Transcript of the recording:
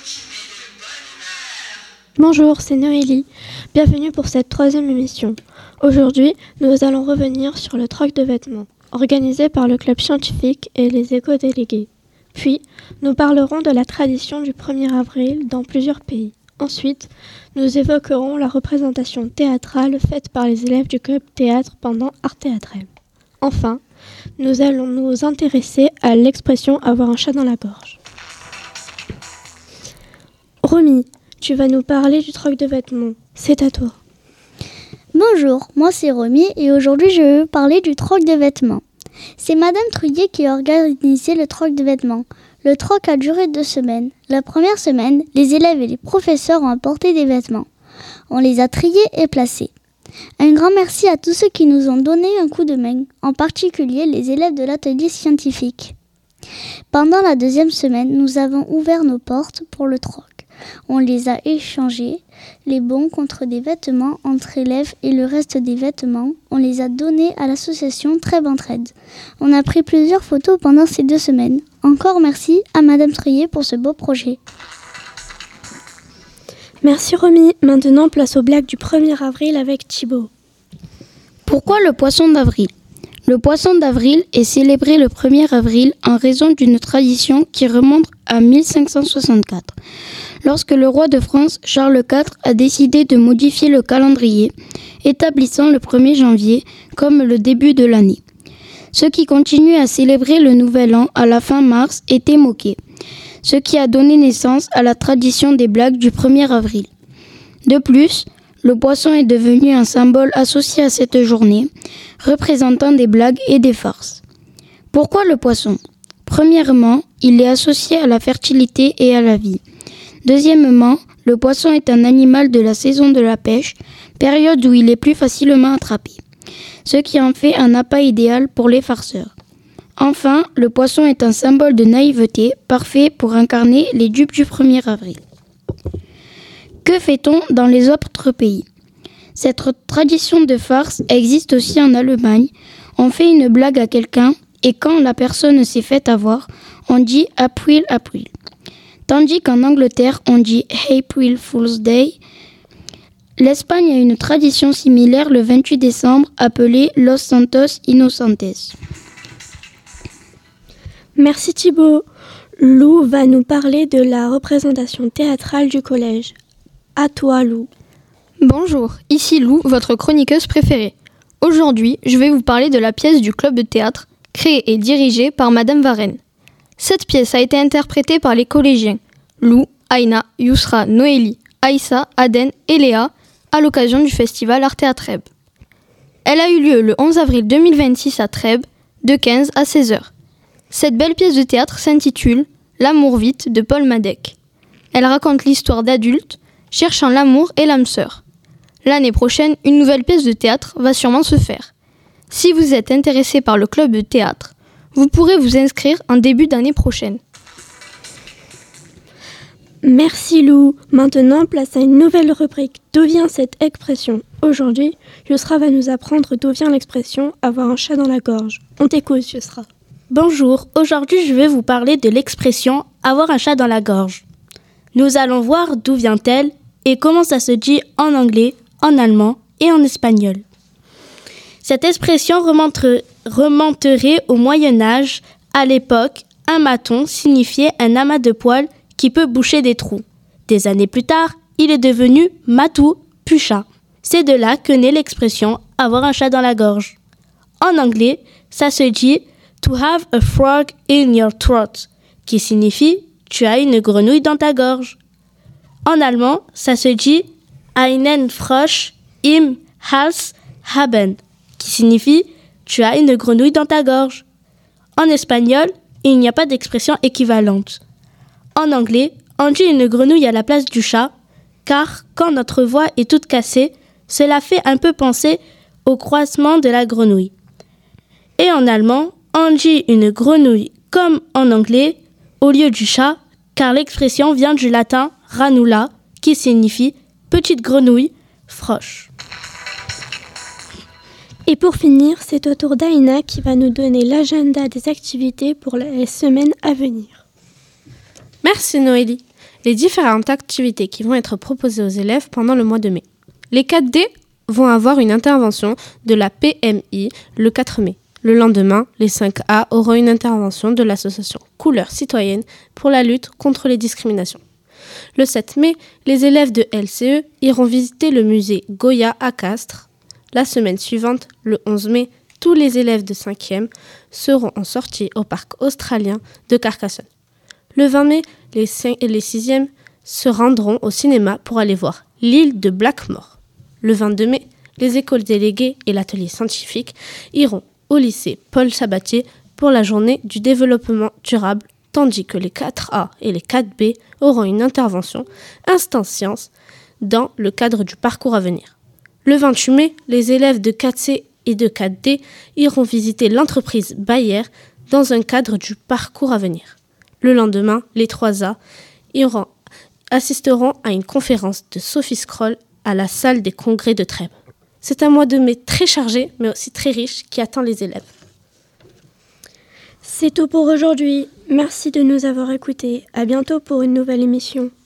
Bonjour, c'est Noélie. Bienvenue pour cette 3e émission. Aujourd'hui, nous allons revenir sur le troc de vêtements, organisé par le club scientifique et les éco-délégués. Puis, nous parlerons de la tradition du 1er avril dans plusieurs pays. Ensuite, nous évoquerons la représentation théâtrale faite par les élèves du club théâtre pendant Arte Atreb. Enfin, nous allons nous intéresser à l'expression « avoir un chat dans la gorge ». Romy, tu vas nous parler du troc de vêtements. C'est à toi. Bonjour, moi c'est Romy et aujourd'hui je vais vous parler du troc de vêtements. C'est Madame Trouillet qui a organisé le troc de vêtements. Le troc a duré 2 semaines. La première semaine, les élèves et les professeurs ont apporté des vêtements. On les a triés et placés. Un grand merci à tous ceux qui nous ont donné un coup de main, en particulier les élèves de l'atelier scientifique. Pendant la 2e semaine, nous avons ouvert nos portes pour le troc. On les a échangés, les bons contre des vêtements entre élèves et le reste des vêtements, on les a donnés à l'association Trêve Entraide. On a pris plusieurs photos pendant ces 2 semaines. Encore merci à Madame Trouillet pour ce beau projet. Merci Romy. Maintenant, place aux blagues du 1er avril avec Thibaut. Pourquoi le poisson d'avril ? Le poisson d'avril est célébré le 1er avril en raison d'une tradition qui remonte à 1564, lorsque le roi de France, Charles IV, a décidé de modifier le calendrier, établissant le 1er janvier comme le début de l'année. Ceux qui continuent à célébrer le nouvel an à la fin mars étaient moqués, ce qui a donné naissance à la tradition des blagues du 1er avril. De plus, le poisson est devenu un symbole associé à cette journée, représentant des blagues et des farces. Pourquoi le poisson ? Premièrement, il est associé à la fertilité et à la vie. Deuxièmement, le poisson est un animal de la saison de la pêche, période où il est plus facilement attrapé, ce qui en fait un appât idéal pour les farceurs. Enfin, le poisson est un symbole de naïveté, parfait pour incarner les dupes du 1er avril. Que fait-on dans les autres pays ? Cette tradition de farce existe aussi en Allemagne. On fait une blague à quelqu'un et quand la personne s'est faite avoir, on dit « April, April ». Tandis qu'en Angleterre, on dit « April Fool's Day ». L'Espagne a une tradition similaire le 28 décembre appelée « Los Santos Inocentes ». Merci Thibaut. Lou va nous parler de la représentation théâtrale du collège. À toi Lou. Bonjour, ici Lou, votre chroniqueuse préférée. Aujourd'hui, je vais vous parler de la pièce du club de théâtre, créée et dirigée par Madame Varenne. Cette pièce a été interprétée par les collégiens Lou, Aïna, Yousra, Noélie, Aïssa, Aden et Léa à l'occasion du festival Arte Atreb. Elle a eu lieu le 11 avril 2026 à Trèbes, de 15 à 16 heures. Cette belle pièce de théâtre s'intitule « L'amour vite » de Paul Madec. Elle raconte l'histoire d'adultes cherchant l'amour et l'âme sœur. L'année prochaine, une nouvelle pièce de théâtre va sûrement se faire. Si vous êtes intéressé par le club de théâtre, vous pourrez vous inscrire en début d'année prochaine. Merci Lou. Maintenant, place à une nouvelle rubrique. D'où vient cette expression ? Aujourd'hui, Yusra va nous apprendre d'où vient l'expression « avoir un chat dans la gorge ». On t'écoute, Yusra. Bonjour, aujourd'hui je vais vous parler de l'expression « avoir un chat dans la gorge ». Nous allons voir d'où vient-elle et comment ça se dit en anglais, en allemand et en espagnol. Cette expression remonterait au Moyen-Âge. À l'époque, un maton signifiait un amas de poils qui peut boucher des trous. Des années plus tard, il est devenu matou puis chat. C'est de là que naît l'expression « avoir un chat dans la gorge ». En anglais, ça se dit « to have a frog in your throat », qui signifie « tu as une grenouille dans ta gorge ». En allemand, ça se dit « einen Frosch im Hals haben », qui signifie « tu as une grenouille dans ta gorge ». En espagnol, il n'y a pas d'expression équivalente. En anglais, on dit une grenouille à la place du chat, car quand notre voix est toute cassée, cela fait un peu penser au croissement de la grenouille. Et en allemand, on dit une grenouille comme en anglais, au lieu du chat, car l'expression vient du latin ranula, qui signifie petite grenouille, frosch. Et pour finir, c'est au tour d'Aïna qui va nous donner l'agenda des activités pour les semaines à venir. Merci Noélie. les différentes activités qui vont être proposées aux élèves pendant le mois de mai. Les 4D vont avoir une intervention de la PMI le 4 mai. Le lendemain, les 5A auront une intervention de l'association Couleurs Citoyennes pour la lutte contre les discriminations. Le 7 mai, les élèves de LCE iront visiter le musée Goya à Castres. La semaine suivante, le 11 mai, tous les élèves de 5e seront en sortie au parc australien de Carcassonne. Le 20 mai, les 6e se rendront au cinéma pour aller voir L'île de Blackmore. Le 22 mai, les écoles déléguées et l'atelier scientifique iront au lycée Paul Sabatier pour la journée du développement durable, tandis que les 4A et les 4B auront une intervention Instant Science dans le cadre du parcours à venir. Le 28 mai, les élèves de 4C et de 4D iront visiter l'entreprise Bayer dans un cadre du parcours à venir. Le lendemain, les 3A assisteront à une conférence de Sophie Scroll à la salle des congrès de Trèbes. C'est un mois de mai très chargé, mais aussi très riche, qui attend les élèves. C'est tout pour aujourd'hui. Merci de nous avoir écoutés. À bientôt pour une nouvelle émission.